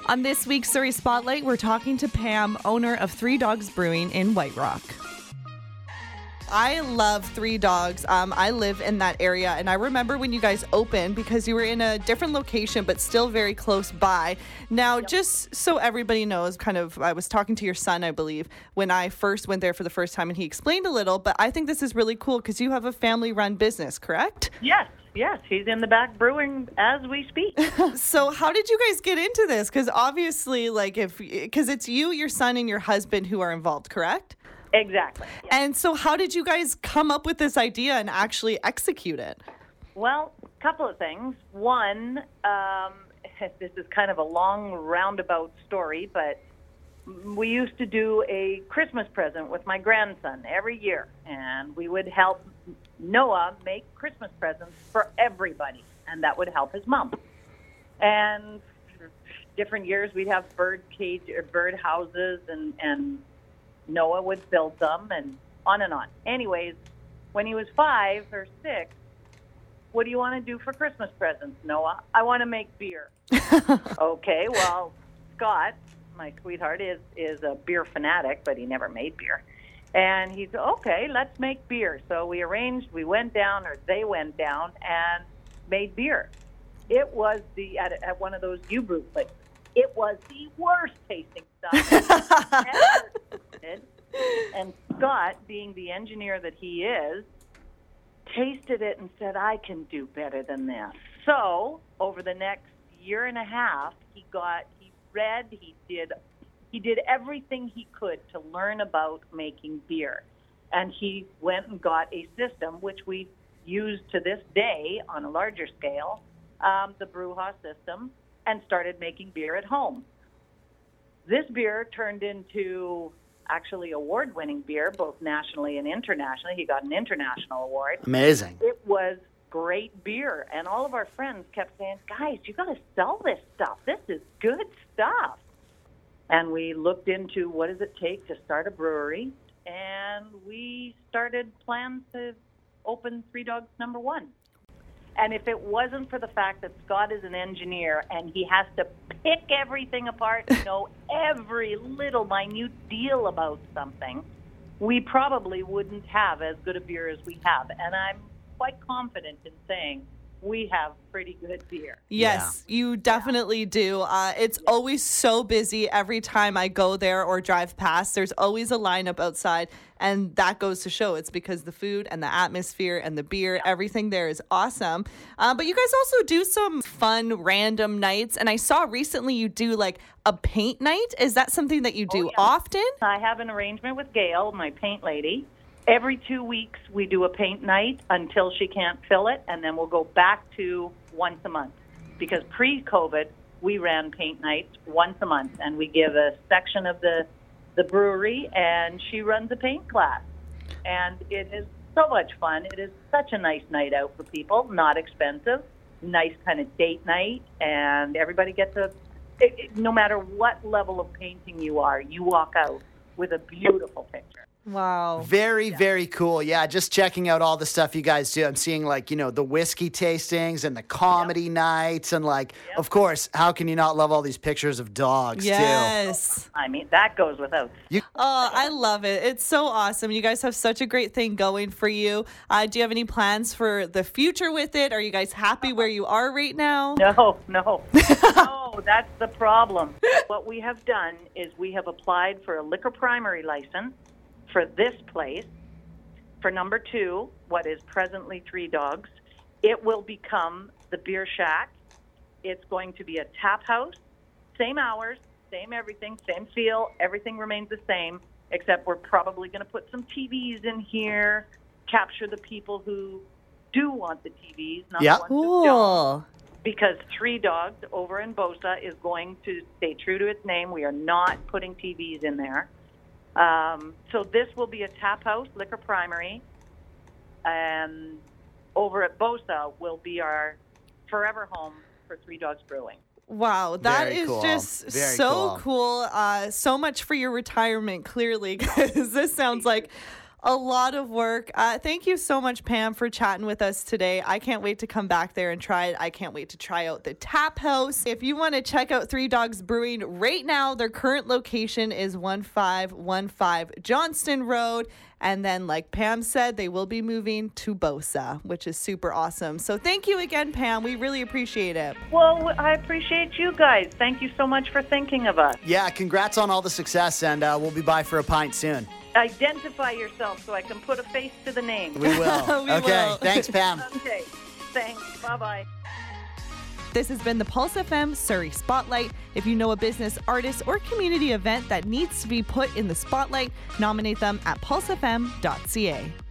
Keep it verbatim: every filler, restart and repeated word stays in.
On this week's Surrey Spotlight, we're talking to Pam, owner of Three Dogs Brewing in White Rock. I love Three Dogs. Um, I live in that area, and I remember when you guys opened because you were in a different location, but still very close by. Now, yep. Just so everybody knows, kind of, I was talking to your son, I believe, when I first went there for the first time, and he explained a little, but I think this is really cool because you have a family-run business, correct? Yes. Yes, he's in the back brewing as we speak. So how did you guys get into this? Because obviously, like, if because it's you, your son, and your husband who are involved, correct? Exactly. Yes. And so how did you guys come up with this idea and actually execute it? Well, a couple of things. One, um, this is kind of a long roundabout story, but we used to do a Christmas present with my grandson every year, and we would help Noah make Christmas presents for everybody, and that would help his mom. And different years we'd have bird cage or bird houses, and, and Noah would build them, and on and on. Anyways, when he was five or six, what do you want to do for Christmas presents, Noah? I want to make beer. Okay, well, Scott, my sweetheart, is is a beer fanatic, but he never made beer. And he said, okay, let's make beer. So we arranged, we went down, or they went down, and made beer. It was the, at, at one of those U-Brew places, it was the worst tasting stuff I've ever tasted. And Scott, being the engineer that he is, tasted it and said, I can do better than this. So over the next year and a half, he got, he read, he did He did everything he could to learn about making beer. And he went and got a system, which we use to this day on a larger scale, um, the Brewha system, and started making beer at home. This beer turned into actually award-winning beer, both nationally and internationally. He got an international award. Amazing. It was great beer. And all of our friends kept saying, guys, you got to sell this stuff. This is good stuff. And we looked into what does it take to start a brewery, and we started plans to open Three Dogs Number One. And if it wasn't for the fact that Scott is an engineer and he has to pick everything apart and know every little minute deal about something, we probably wouldn't have as good a beer as we have. And I'm quite confident in saying we have pretty good beer. Yes, yeah. You definitely yeah. do. Uh, it's yeah. always so busy every time I go there or drive past. There's always a lineup outside, and that goes to show it's because the food and the atmosphere and the beer, yeah. everything there is awesome. Uh, but you guys also do some fun random nights, and I saw recently you do like a paint night. Is that something that you do oh, yeah. often? I have an arrangement with Gail, my paint lady. Every two weeks, we do a paint night until she can't fill it, and then we'll go back to once a month. Because pre-COVID, we ran paint nights once a month, and we give a section of the, the brewery, and she runs a paint class. And it is so much fun. It is such a nice night out for people, not expensive, nice kind of date night, and everybody gets a, it, it, no matter what level of painting you are, you walk out with a beautiful picture. Wow. Very, yeah. very cool. Yeah, just checking out all the stuff you guys do. I'm seeing, like, you know, the whiskey tastings and the comedy yep. nights. And, like, yep. of course, how can you not love all these pictures of dogs, yes. too? Yes. I mean, that goes without. You- oh, I love it. It's so awesome. You guys have such a great thing going for you. Uh, do you have any plans for the future with it? Are you guys happy where you are right now? No, no. No, that's the problem. What we have done is we have applied for a liquor primary license for this place. For number two, what is presently Three Dogs, it will become the Beer Shack. It's going to be a tap house, same hours, same everything, same feel. Everything remains the same, except we're probably going to put some T Vs in here, capture the people who do want the T Vs, not yep. the ones cool. who don't. Because Three Dogs over in Bosa is going to stay true to its name. We are not putting T Vs in there. Um, so this will be a tap house, liquor primary, and over at Bosa will be our forever home for Three Dogs Brewing. Wow, that Very is cool. just Very so cool. cool. Uh, so much for your retirement, clearly, because this sounds like a lot of work. Uh, thank you so much, Pam, for chatting with us today. I can't wait to come back there and try it. I can't wait to try out the tap house. If you want to check out Three Dogs Brewing right now, their current location is one five one five Johnston Road. And then, like Pam said, they will be moving to Bosa, which is super awesome. So thank you again, Pam. We really appreciate it. Well, I appreciate you guys. Thank you so much for thinking of us. Yeah, congrats on all the success, and uh, we'll be by for a pint soon. Identify yourself so I can put a face to the name. We will. We okay, will. thanks, Pam. Okay, thanks. Bye-bye. This has been the Pulse F M Surrey Spotlight. If you know a business, artist, or community event that needs to be put in the spotlight, nominate them at pulse f m dot c a.